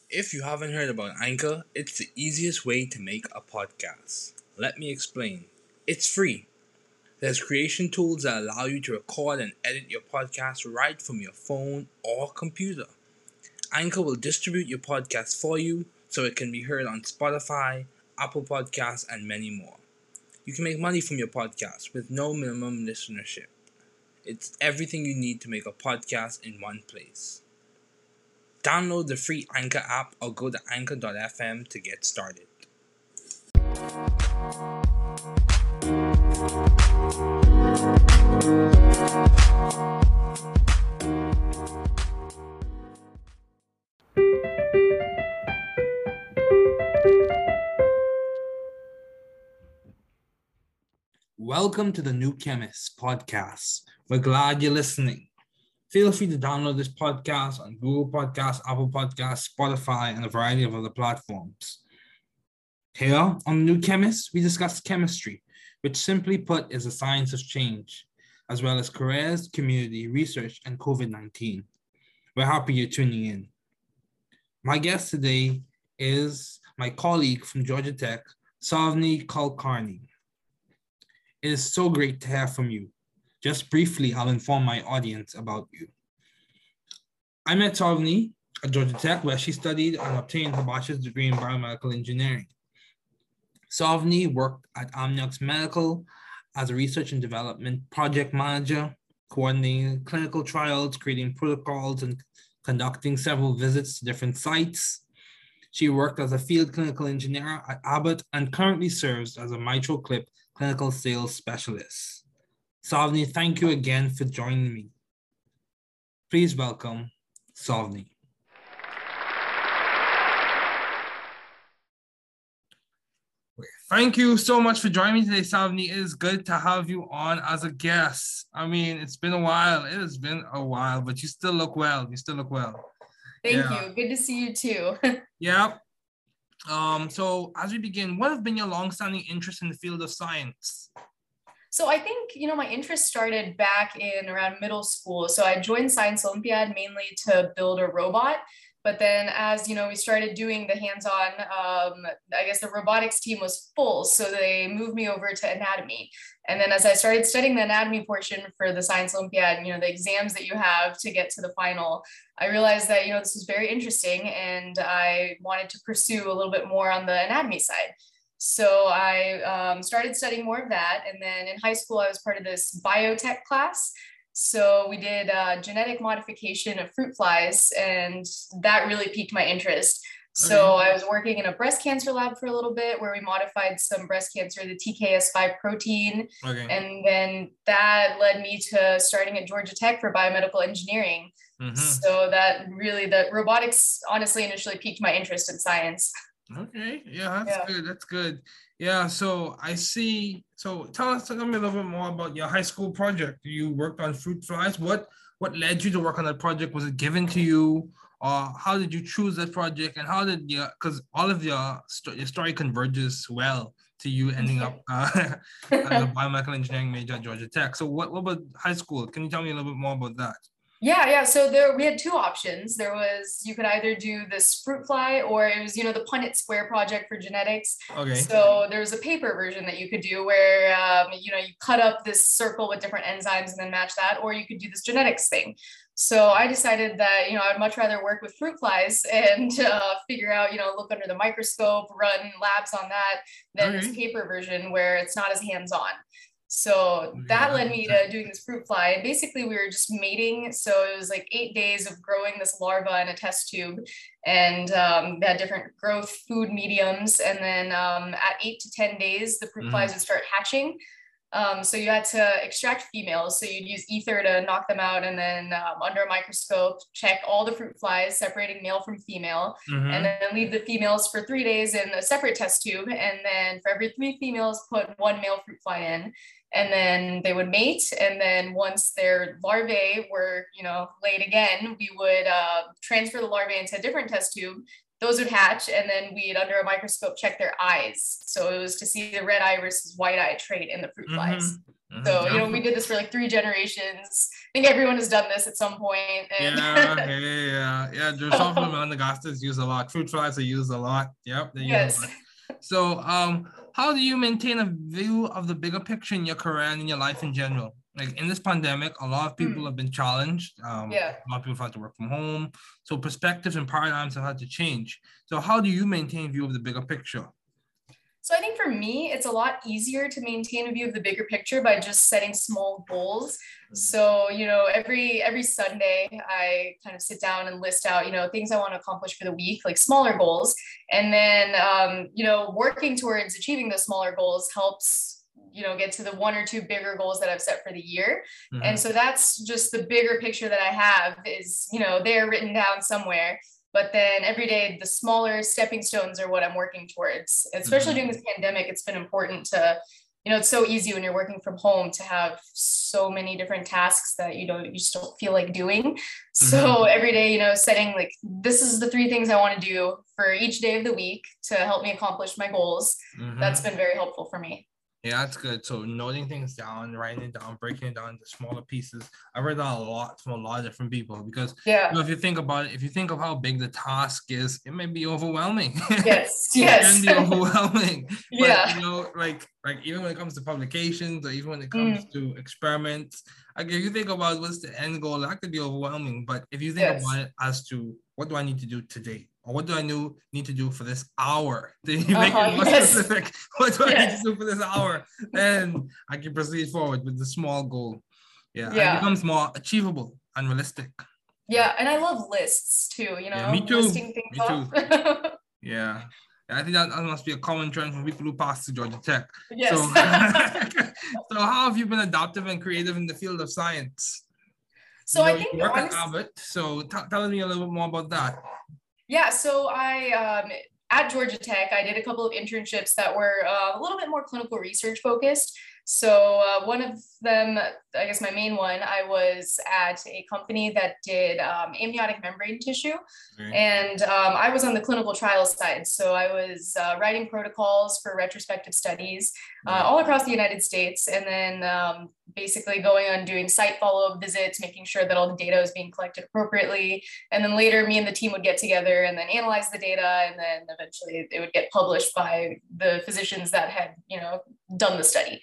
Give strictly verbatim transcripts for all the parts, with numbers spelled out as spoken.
If you haven't heard about Anchor, it's the easiest way to make a podcast. Let me explain. It's free. There's creation tools that allow you to record and edit your podcast right from your phone or computer. Anchor will distribute your podcast for you so it can be heard on Spotify, Apple Podcasts, and many more. You can make money from your podcast with no minimum listenership. It's everything you need to make a podcast in one place. Download the free Anchor app or go to anchor dot f m to get started. Welcome to the New Chemist podcast. We're glad you're listening. Feel free to download this podcast on Google Podcasts, Apple Podcasts, Spotify, and a variety of other platforms. Here on The New Chemist, we discuss chemistry, which simply put is the science of change, as well as careers, community, research, and covid nineteen. We're happy you're tuning in. My guest today is my colleague from Georgia Tech, Savni Kulkarni. It is so great to hear from you. Just briefly, I'll inform my audience about you. I met Savni at Georgia Tech, where she studied and obtained her bachelor's degree in biomedical engineering. Savni worked at Amniox Medical as a research and development project manager, coordinating clinical trials, creating protocols, and conducting several visits to different sites. She worked as a field clinical engineer at Abbott and currently serves as a MitroClip clinical sales specialist. Savni, thank you again for joining me. Please welcome Savni. Thank you so much for joining me today, Savni. It is good to have you on as a guest. I mean, it's been a while. It has been a while, but you still look well. You still look well. Thank yeah. you. Good to see you too. Yeah. Um, so as we begin, what have been your long-standing interest in the field of science? So I think, you know, my interest started back in around middle school. So I joined Science Olympiad mainly to build a robot. But then as, you know, we started doing the hands-on, um, I guess the robotics team was full. So they moved me over to anatomy. And then as I started studying the anatomy portion for the Science Olympiad, you know, the exams that you have to get to the final, I realized that, you know, this was very interesting. And I wanted to pursue a little bit more on the anatomy side. So I um, started studying more of that. And then in high school, I was part of this biotech class. So we did uh, genetic modification of fruit flies, and that really piqued my interest. So okay. I was working in a breast cancer lab for a little bit where we modified some breast cancer, the T K S five protein. Okay. And then that led me to starting at Georgia Tech for biomedical engineering. Mm-hmm. So that really, the robotics honestly initially piqued my interest in science. Okay, yeah, that's yeah. good. That's good. Yeah, so I see. So tell us, tell me a little bit more about your high school project. You worked on fruit flies. What what led you to work on that project? Was it given to you, or how did you choose that project? And how did you? Because all of your your story converges well to you ending up uh, as a biomedical engineering major at Georgia Tech. So what what about high school? Can you tell me a little bit more about that? Yeah, yeah. So there we had two options. There was, you could either do this fruit fly, or it was, you know, the Punnett Square project for genetics. Okay. So there was a paper version that you could do where, um, you know, you cut up this circle with different enzymes and then match that, or you could do this genetics thing. So I decided that, you know, I'd much rather work with fruit flies and uh, figure out, you know, look under the microscope, run labs on that, than okay. this paper version where it's not as hands-on. So that led me to doing this fruit fly. And basically we were just mating. So it was like eight days of growing this larva in a test tube, and um, they had different growth food mediums. And then um, at eight to ten days, the fruit mm. flies would start hatching. Um, so you had to extract females. So you'd use ether to knock them out, and then um, under a microscope, check all the fruit flies, separating male from female, mm-hmm. and then leave the females for three days in a separate test tube. And then for every three females, put one male fruit fly in. And then they would mate. And then once their larvae were, you know, laid again, we would uh, transfer the larvae into a different test tube. Those would hatch, and then we'd, under a microscope, check their eyes. So it was to see the red eye versus white eye trait in the fruit flies. Mm-hmm. So, you know, we did this for like three generations. I think everyone has done this at some point. And yeah, yeah, yeah, yeah. yeah, Drosophila melanogaster is used a lot. Fruit flies are used a lot. Yep, they yes. use a lot. So, um, how do you maintain a view of the bigger picture in your career and in your life in general? Like in this pandemic, a lot of people mm. have been challenged. Um, yeah. A lot of people have had to work from home. So perspectives and paradigms have had to change. So how do you maintain a view of the bigger picture? So I think for me, it's a lot easier to maintain a view of the bigger picture by just setting small goals. So, you know, every every Sunday, I kind of sit down and list out, you know, things I want to accomplish for the week, like smaller goals. And then, um, you know, working towards achieving those smaller goals helps, you know, get to the one or two bigger goals that I've set for the year. Mm-hmm. And so that's just the bigger picture that I have is, you know, they're written down somewhere. But then every day, the smaller stepping stones are what I'm working towards. Especially mm-hmm. during this pandemic, it's been important to, you know, it's so easy when you're working from home to have so many different tasks that, you know, you just don't feel like doing. Mm-hmm. So every day, you know, setting like, this is the three things I want to do for each day of the week to help me accomplish my goals. Mm-hmm. That's been very helpful for me. Yeah, that's good. So noting things down, writing it down, breaking it down into smaller pieces. I've read that a lot from a lot of different people because yeah. you know, if you think about it, if you think of how big the task is, it may be overwhelming. Yes, yes. It can be overwhelming. But, yeah. you know, like, like even when it comes to publications or even when it comes mm. to experiments, like if you think about what's the end goal, that could be overwhelming. But if you think yes. about it as to what do I need to do today? Or what do I know, need to do for this hour? To make uh-huh, it more yes. specific, what do I yes. need to do for this hour? Then I can proceed forward with the small goal. Yeah, yeah. It becomes more achievable and realistic. Yeah, and I love lists too, you know, yeah, me too. listing things me off. Too. yeah. I think that, that must be a common trend for people who pass to Georgia Tech. Yes. So, so how have you been adaptive and creative in the field of science? So you know, I think you work honestly, at Abbott, so t- tell me a little bit more about that. Yeah, so I, um, at Georgia Tech, I did a couple of internships that were uh, a little bit more clinical research focused. So uh, one of them, I guess my main one, I was at a company that did um, amniotic membrane tissue. Mm-hmm. And um, I was on the clinical trial side. So I was uh, writing protocols for retrospective studies uh, mm-hmm. all across the United States. And then um, basically going on doing site follow-up visits, making sure that all the data was being collected appropriately. And then later me and the team would get together and then analyze the data. And then eventually it would get published by the physicians that had, you know, done the study.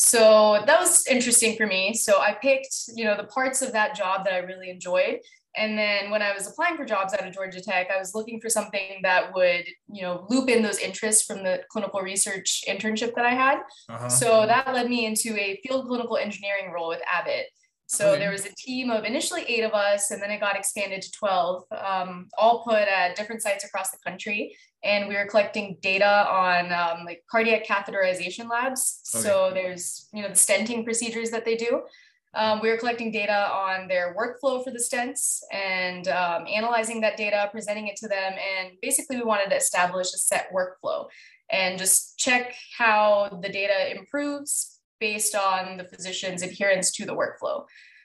So that was interesting for me. So I picked, you know, the parts of that job that I really enjoyed. And then when I was applying for jobs out of Georgia Tech, I was looking for something that would, you know, loop in those interests from the clinical research internship that I had. Uh-huh. So that led me into a field clinical engineering role with Abbott. So okay. there was a team of initially eight of us, and then it got expanded to twelve, um, all put at different sites across the country. And we were collecting data on um, like cardiac catheterization labs. Okay. So there's, you know, the stenting procedures that they do. Um, we were collecting data on their workflow for the stents and um, analyzing that data, presenting it to them. And basically we wanted to establish a set workflow and just check how the data improves based on the physician's adherence to the workflow.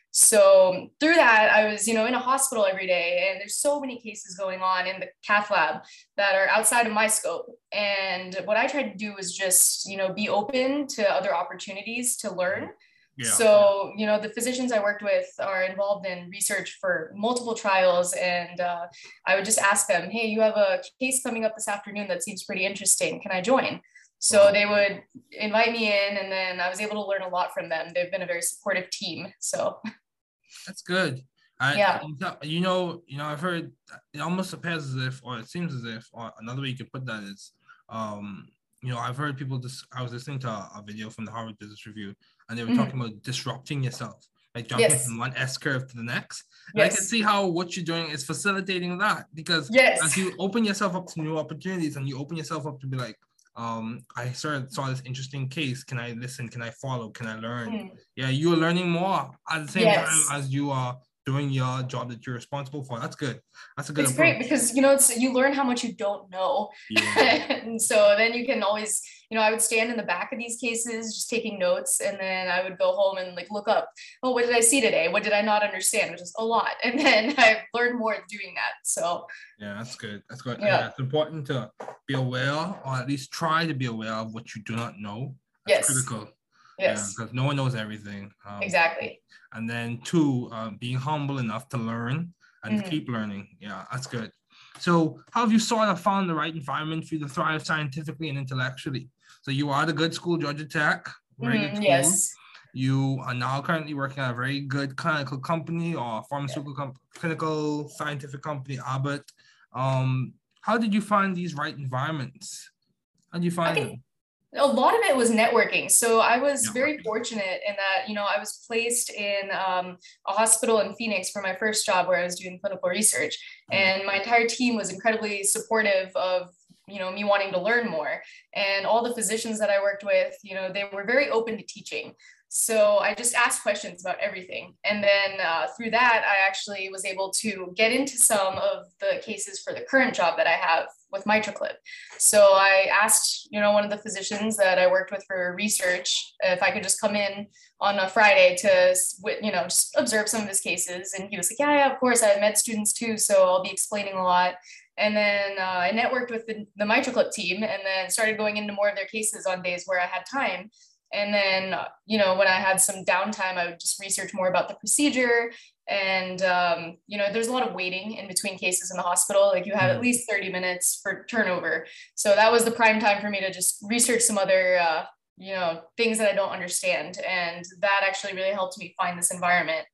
So through that, I was, you know, in a hospital every day, and there's so many cases going on in the cath lab that are outside of my scope. And what I tried to do was just, you know, be open to other opportunities to learn. Yeah. So, you know, the physicians I worked with are involved in research for multiple trials. And uh, I would just ask them, hey, you have a case coming up this afternoon that seems pretty interesting. Can I join? So they would invite me in, and then I was able to learn a lot from them. They've been a very supportive team. So that's good. I, yeah. You know, you know, I've heard it almost appears as if, or it seems as if, or another way you could put that is, um, you know, I've heard people just, I was listening to a, a video from the Harvard Business Review, and they were mm-hmm. talking about disrupting yourself, like jumping yes. from one S curve to the next. And yes. I can see how what you're doing is facilitating that, because yes. as you open yourself up to new opportunities and you open yourself up to be like, um, I sort of saw this interesting case. Can I listen? Can I follow? Can I learn? Mm. Yeah, you're learning more at the same yes. time as you are doing your job that you're responsible for. That's good. That's a good It's approach. Great because, you know, it's, you learn how much you don't know. Yeah. And so then you can always, you know, I would stand in the back of these cases just taking notes, and then I would go home and like look up, oh, what did I see today? What did I not understand? Which is a lot. And then I learned more doing that. So yeah, that's good. That's good. Yeah. Yeah, it's important to be aware, or at least try to be aware of what you do not know. That's yes. critical. Yes. Because yeah, no one knows everything. Um, exactly. And then two, uh, being humble enough to learn and mm-hmm. keep learning. Yeah, that's good. So how have you sort of found the right environment for you to thrive scientifically and intellectually? So you are at a good school, Georgia Tech, very mm, good school. Yes. You are now currently working at a very good clinical company or pharmaceutical yeah. com- clinical scientific company, Abbott. Um, how did you find these right environments? How did you find think- them? A lot of it was networking. So I was very fortunate in that, you know, I was placed in um, a hospital in Phoenix for my first job where I was doing clinical research. And my entire team was incredibly supportive of, you know, me wanting to learn more. And all the physicians that I worked with, you know, they were very open to teaching. So I just asked questions about everything. And then uh, through that, I actually was able to get into some of the cases for the current job that I have with MitraClip. So I asked, you know, one of the physicians that I worked with for research, if I could just come in on a Friday to, you know, just observe some of his cases. And he was like, yeah, yeah, of course, I have med students too. So I'll be explaining a lot. And then uh, I networked with the, the MitraClip team and then started going into more of their cases on days where I had time. And then, you know, when I had some downtime, I would just research more about the procedure. And, um, you know, there's a lot of waiting in between cases in the hospital. Like you have at least thirty minutes for turnover. So that was the prime time for me to just research some other, uh, you know, things that I don't understand. And that actually really helped me find this environment.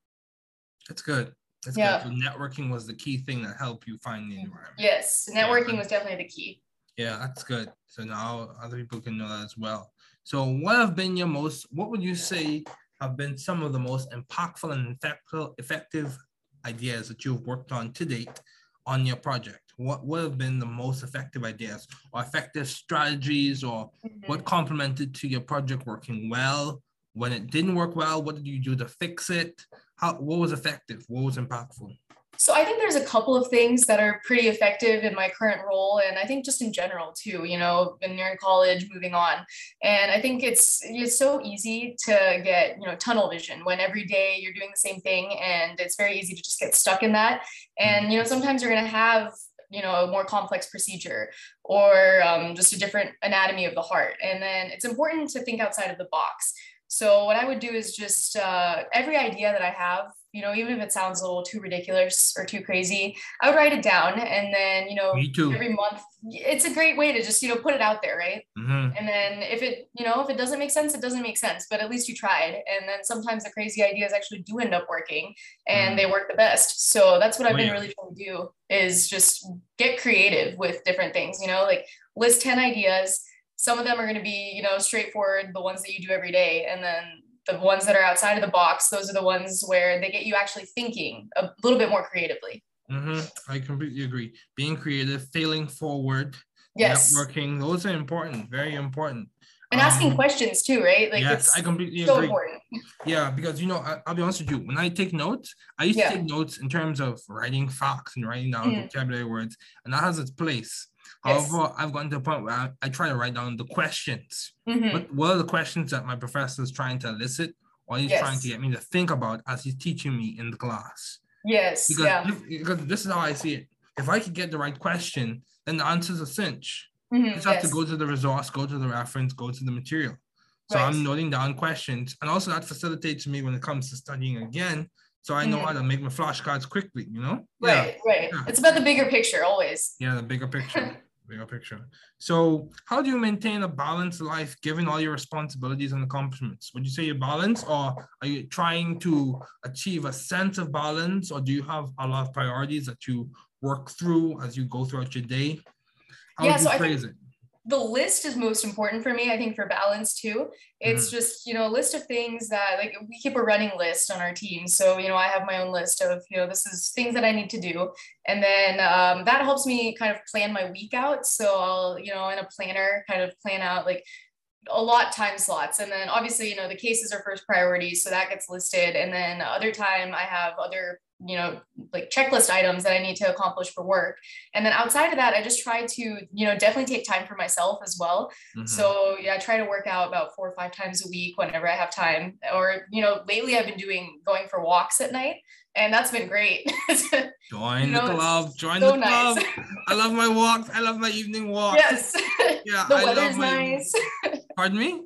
That's good. That's yeah. good. So networking was the key thing that helped you find the environment. Yes. Networking yeah. was definitely the key. Yeah, that's good. So now other people can know that as well. So what have been your most, what would you say have been some of the most impactful and effective ideas that you've worked on to date on your project? What would have been the most effective ideas or effective strategies or mm-hmm. what complemented to your project working well? When it didn't work well, what did you do to fix it? How, what was effective? What was impactful? So I think there's a couple of things that are pretty effective in my current role. And I think just in general too, you know, when you're in college, moving on. And I think it's it's so easy to get, you know, tunnel vision when every day you're doing the same thing. And it's very easy to just get stuck in that. And, you know, sometimes you're going to have, you know, a more complex procedure or um, just a different anatomy of the heart. And then it's important to think outside of the box. So what I would do is just uh, every idea that I have, you know, even if it sounds a little too ridiculous or too crazy, I would write it down. And then, you know, every month, it's a great way to just, you know, put it out there, right? Mm-hmm. And then if it, you know, if it doesn't make sense, it doesn't make sense, but at least you tried. And then sometimes the crazy ideas actually do end up working and mm. they work the best. So that's what I've oh, been yeah. really trying to do is just get creative with different things, you know, like list ten ideas. Some of them are going to be, you know, straightforward, the ones that you do every day. And then the ones that are outside of the box, those are the ones where they get you actually thinking a little bit more creatively. Mm-hmm. I completely agree. Being creative, failing forward, yes. networking, those are important, very important. And asking um, questions too, right? Like yes, I completely so agree. important. Yeah, because, you know, I, I'll be honest with you. When I take notes, I used yeah. to take notes in terms of writing facts and writing down mm-hmm. vocabulary words, and that has its place. Yes. However, I've gotten to a point where I, I try to write down the questions. Mm-hmm. What, what are the questions that my professor is trying to elicit or he's yes. trying to get me to think about as he's teaching me in the class? Yes. Because, yeah. if, because this is how I see it. If I could get the right question, then the answer's a cinch. Mm-hmm. You just have yes. to go to the resource, go to the reference, go to the material. So right. I'm noting down questions. And also that facilitates me when it comes to studying again. So I know mm-hmm. how to make my flashcards quickly, you know? Right, yeah. right. Yeah. It's about the bigger picture always. Yeah, the bigger picture. bigger picture. So how do you maintain a balanced life given all your responsibilities and accomplishments? Would you say you're balanced, or are you trying to achieve a sense of balance, or do you have a lot of priorities that you work through as you go throughout your day? How yeah, would you so phrase I think- it? The list is most important for me, I think, for balance too. It's mm-hmm. just, you know, a list of things that, like, we keep a running list on our team. So, you know, I have my own list of, you know, this is things that I need to do. And then um, that helps me kind of plan my week out. So I'll, you know, in a planner, kind of plan out like a lot time slots. And then obviously, you know, the cases are first priority. So that gets listed. And then other time I have other, you know, like checklist items that I need to accomplish for work. And then outside of that, I just try to, you know, definitely take time for myself as well. Mm-hmm. So yeah, I try to work out about four or five times a week whenever I have time. Or, you know, lately I've been doing going for walks at night. And that's been great. Join you know, the club. Join so the club. Nice. I love my walks. I love my evening walks. Yes. Yeah. The I weather's love my... nice. Pardon me?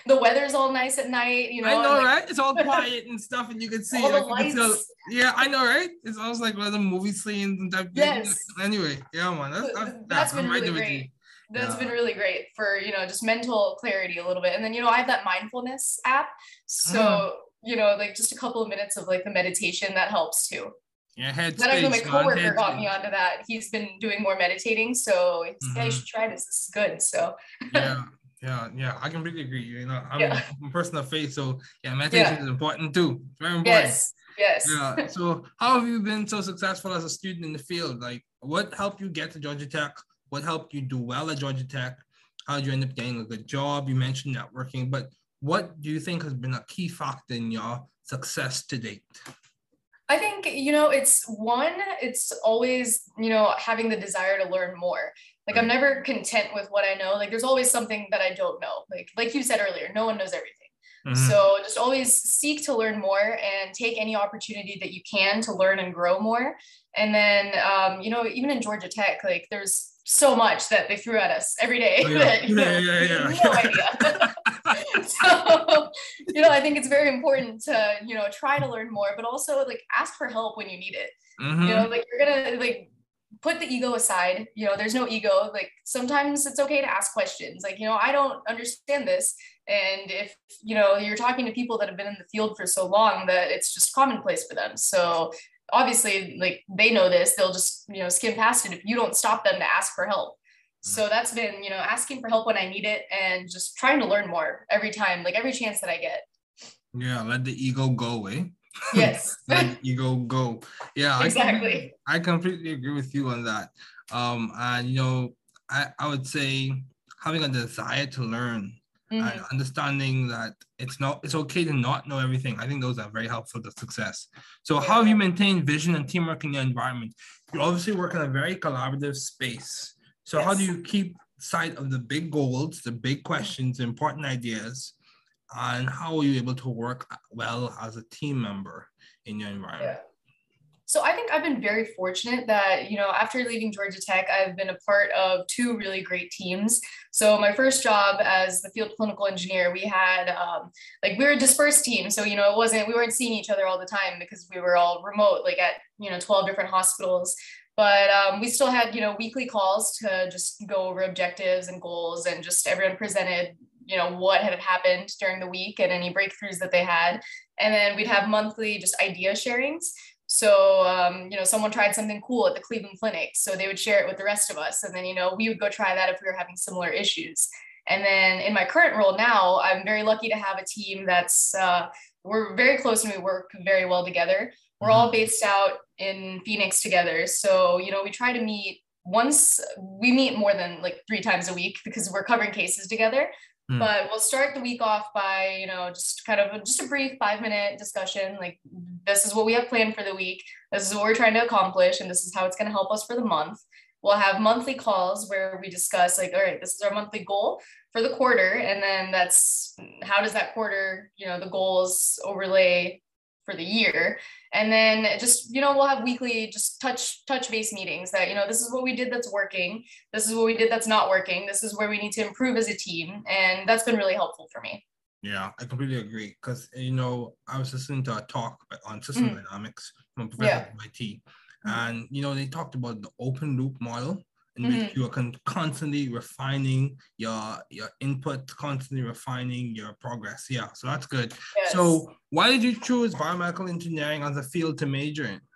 the weather's all nice at night, you know. I know, like, right? It's all quiet and stuff, and you can see all like the you can tell. lights. Yeah, I know, right? It's almost like one of the movie scenes and type thing. Yes. Anyway, yeah, man, that's that's, That's yeah, been I'm right really there with great. you. That's Yeah. been really great for, you know, just mental clarity a little bit. And then, you know, I have that mindfulness app. So, Uh-huh. you know, like just a couple of minutes of like the meditation that helps too. Yeah, Then actually my headspace, man. coworker got me Headspace. onto that. He's been doing more meditating. So he's like, yeah, you Mm-hmm. should try this. This is good. So Yeah, yeah, yeah. I completely agree. You know, I'm yeah. a person of faith, so yeah, meditation Yeah. is important too. It's very important. Yes. Yes. Yeah. So how have you been so successful as a student in the field? Like what helped you get to Georgia Tech? What helped you do well at Georgia Tech? How did you end up getting a good job? You mentioned networking, but what do you think has been a key factor in your success to date? I think, you know, it's one, it's always, you know, having the desire to learn more. Like, right. I'm never content with what I know. Like, there's always something that I don't know. Like, like you said earlier, no one knows everything. Mm-hmm. So just always seek to learn more and take any opportunity that you can to learn and grow more. And then, um, you know, even in Georgia Tech, like there's so much that they threw at us every day oh, yeah. that, you know, yeah, yeah, yeah. no idea. So, you know, I think it's very important to, you know, try to learn more, but also like ask for help when you need it. Mm-hmm. You know, like you're gonna like put the ego aside, you know, there's no ego. Like sometimes it's okay to ask questions. Like, you know, I don't understand this. And if, you know, you're talking to people that have been in the field for so long that it's just commonplace for them. So obviously, like they know this, they'll just, you know, skim past it if you don't stop them to ask for help. So that's been, you know, asking for help when I need it and just trying to learn more every time, like every chance that I get. Yeah, let the ego go, eh? Yes. Let the ego go. Yeah, exactly. I completely, I completely agree with you on that. Um, and, you know, I, I would say having a desire to learn mm-hmm. and understanding that it's not, it's okay to not know everything. I think those are very helpful to success. So yeah. How have you maintained vision and teamwork in your environment? You obviously work in a very collaborative space. So yes. How do you keep sight of the big goals, the big questions, the important ideas, and how are you able to work well as a team member in your environment? Yeah. So I think I've been very fortunate that, you know, after leaving Georgia Tech, I've been a part of two really great teams. So my first job as the field clinical engineer, we had um, like we were a dispersed team. So, you know, it wasn't, we weren't seeing each other all the time because we were all remote, like at, you know, twelve different hospitals. But um, we still had, you know, weekly calls to just go over objectives and goals, and just everyone presented, you know, what had happened during the week and any breakthroughs that they had. And then we'd have monthly just idea sharings. So, um, you know, someone tried something cool at the Cleveland Clinic, so they would share it with the rest of us. And then, you know, we would go try that if we were having similar issues. And then in my current role now, I'm very lucky to have a team that's, uh, we're very close and we work very well together. We're all based out in Phoenix together. So, you know, we try to meet once, we meet more than like three times a week because we're covering cases together. Mm. But we'll start the week off by, you know, just kind of a, just a brief five minute discussion. Like, this is what we have planned for the week. This is what we're trying to accomplish. And this is how it's going to help us for the month. We'll have monthly calls where we discuss like, all right, this is our monthly goal for the quarter. And then that's, how does that quarter, you know, the goals overlay for the year. And then just, you know, we'll have weekly just touch touch base meetings that, you know, this is what we did that's working. This is what we did that's not working. This is where we need to improve as a team. And that's been really helpful for me. Yeah, I completely agree. Because, you know, I was listening to a talk on system mm-hmm. dynamics from a professor yeah. at M I T. And, you know, they talked about the open loop model, in mm-hmm. which you are con- constantly refining your your input, constantly refining your progress. Yeah, so that's good. Yes. So why did you choose biomedical engineering as a field to major in?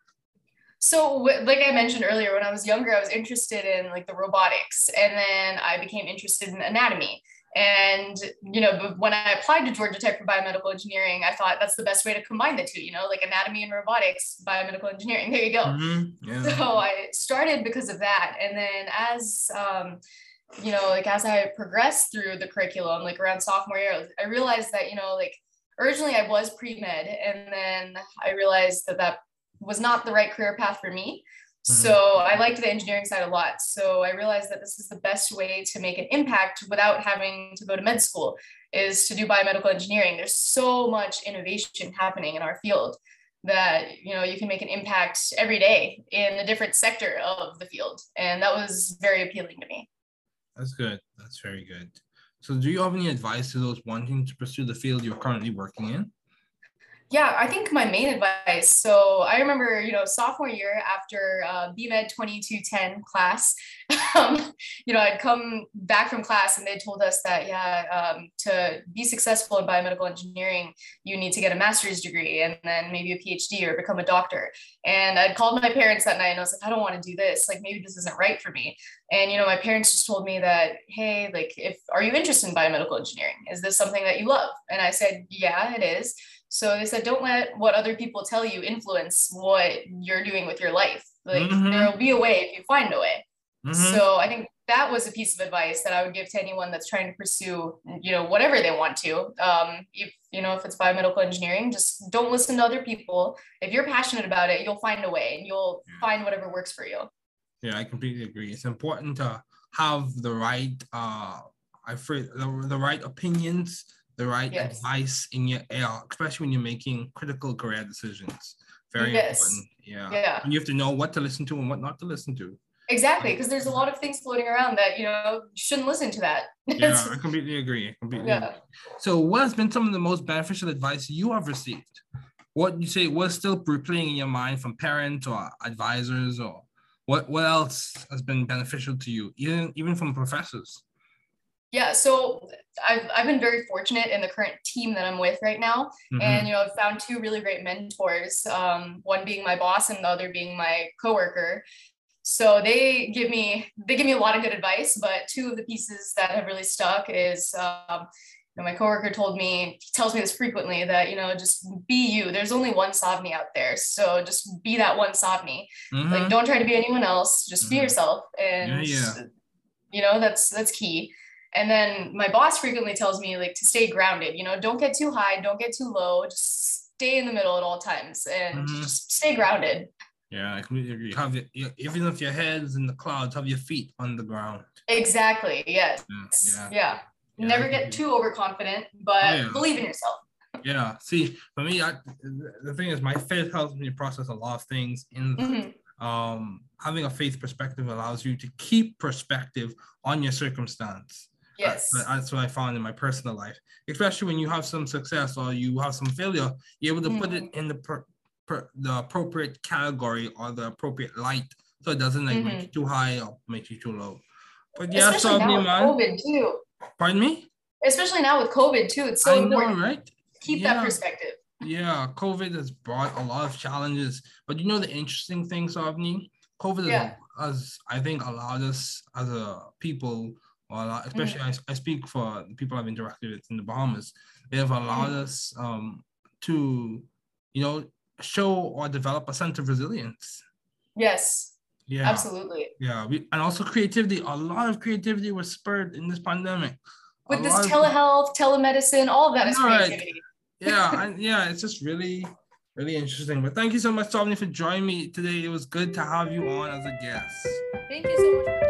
So like I mentioned earlier, when I was younger, I was interested in like the robotics, and then I became interested in anatomy. And, you know, when I applied to Georgia Tech for biomedical engineering, I thought that's the best way to combine the two, you know, like anatomy and robotics, biomedical engineering. There you go. Mm-hmm. Yeah. So I started because of that. And then as, um, you know, like as I progressed through the curriculum, like around sophomore year, I realized that, you know, like originally I was pre-med, and then I realized that that was not the right career path for me. So I liked the engineering side a lot. So I realized that this is the best way to make an impact without having to go to med school, is to do biomedical engineering. There's so much innovation happening in our field that, you know, you can make an impact every day in a different sector of the field. And that was very appealing to me. That's good. That's very good. So do you have any advice to those wanting to pursue the field you're currently working in? Yeah, I think my main advice. So I remember, you know, sophomore year after uh, B Med twenty-two ten class, um, you know, I'd come back from class and they told us that, yeah, um, to be successful in biomedical engineering, you need to get a master's degree and then maybe a PhD or become a doctor. And I'd called my parents that night and I was like, I don't want to do this. Like, maybe this isn't right for me. And, you know, my parents just told me that, hey, like, if, are you interested in biomedical engineering? Is this something that you love? And I said, yeah, it is. So they said, don't let what other people tell you influence what you're doing with your life. Like, mm-hmm. There'll be a way if you find a way. Mm-hmm. So I think that was a piece of advice that I would give to anyone that's trying to pursue, you know, whatever they want to. Um, if, you know, if it's biomedical engineering, just don't listen to other people. If you're passionate about it, you'll find a way and you'll find whatever works for you. Yeah, I completely agree. It's important to have the right, uh, I feel the, the right opinions, the right yes. advice in your, uh, especially when you're making critical career decisions. Very yes. important. Yeah. yeah. And you have to know what to listen to and what not to listen to. Exactly, because there's a lot of things floating around that, you know, you shouldn't listen to that. Yeah, I completely agree. I completely yeah. agree. So what has been some of the most beneficial advice you have received? What you say was still replaying in your mind from parents or advisors, or what, what else has been beneficial to you, even, even from professors? Yeah, so I've, I've been very fortunate in the current team that I'm with right now. Mm-hmm. And, you know, I've found two really great mentors, um, one being my boss and the other being my coworker. So they give me, they give me a lot of good advice, but two of the pieces that have really stuck is, um, you know, my coworker told me, he tells me this frequently, that, you know, just be you. There's only one Savni out there. So just be that one Savni. Mm-hmm. Like, don't try to be anyone else, just mm-hmm. be yourself. And, yeah, yeah. you know, that's, that's key. And then my boss frequently tells me, like, to stay grounded, you know, don't get too high, don't get too low, just stay in the middle at all times and mm-hmm. just stay grounded. Yeah, I completely agree. Have your, even if your head's in the clouds, have your feet on the ground. Exactly. Yes. Yeah. yeah. yeah. yeah Never get too overconfident, but oh, yeah. believe in yourself. Yeah. See, for me, I, the thing is, my faith helps me process a lot of things. In mm-hmm. um, having a faith perspective allows you to keep perspective on your circumstance. Yes. That's, that's what I found in my personal life, especially when you have some success or you have some failure. You're able to mm-hmm. put it in the per, per, the appropriate category or the appropriate light, so it doesn't like mm-hmm. make you too high or make you too low. But yeah, especially now with man. COVID too. Pardon me? Especially now with COVID too, it's so I important. Know, right? Keep yeah. that perspective. Yeah, COVID has brought a lot of challenges, but you know the interesting thing, Savni? COVID yeah. has, has, I think, allowed us as a people. Well, especially mm-hmm. I, I speak for the people I've interacted with in the Bahamas. They have allowed mm-hmm. us um, to, you know, show or develop a sense of resilience. Yes. Yeah. Absolutely. Yeah. We, and also creativity. A lot of creativity was spurred in this pandemic. With a this telehealth, of, telemedicine, all of that is creativity. Right. Yeah. and yeah, it's just really, really interesting. But thank you so much, Savni, for joining me today. It was good to have you on as a guest. Thank you so much.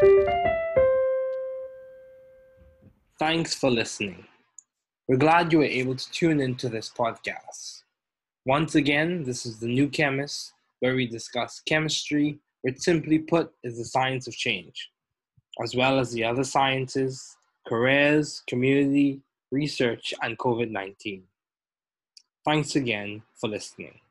Thanks for listening. We're glad you were able to tune into this podcast. Once again, this is The New Chemist, where we discuss chemistry, which simply put is the science of change, as well as the other sciences, careers, community, research, and COVID nineteen. Thanks again for listening.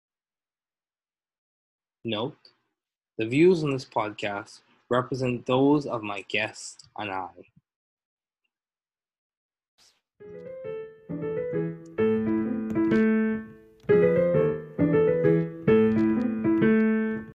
Note, the views on this podcast represent those of my guests and I. Thank you.